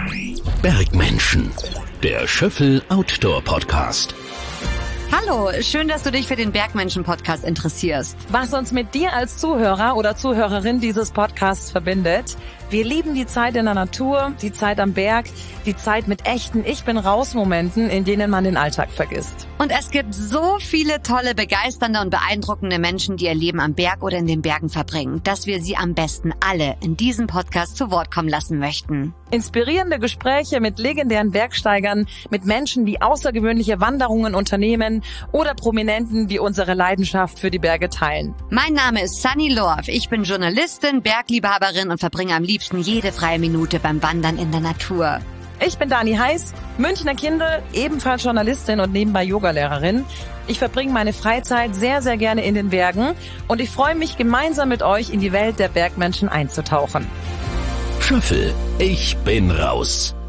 Bergmenschen, der Schöffel Outdoor Podcast. Hallo, schön, dass du dich für den Bergmenschen-Podcast interessierst. Was uns mit dir als Zuhörer oder Zuhörerin dieses Podcasts verbindet: Wir lieben die Zeit in der Natur, die Zeit am Berg, die Zeit mit echten Ich-bin-raus-Momenten, in denen man den Alltag vergisst. Und es gibt so viele tolle, begeisternde und beeindruckende Menschen, die ihr Leben am Berg oder in den Bergen verbringen, dass wir sie am besten alle in diesem Podcast zu Wort kommen lassen möchten. Inspirierende Gespräche mit legendären Bergsteigern, mit Menschen, die außergewöhnliche Wanderungen unternehmen oder Prominenten, die unsere Leidenschaft für die Berge teilen. Mein Name ist Sunny Lorf. Ich bin Journalistin, Bergliebhaberin und verbringe am liebsten jede freie Minute beim Wandern in der Natur. Ich bin Dani Heiß, Münchner Kindl, ebenfalls Journalistin und nebenbei Yogalehrerin. Ich verbringe meine Freizeit sehr, sehr gerne in den Bergen und ich freue mich, gemeinsam mit euch in die Welt der Bergmenschen einzutauchen. Schöffel, ich bin raus.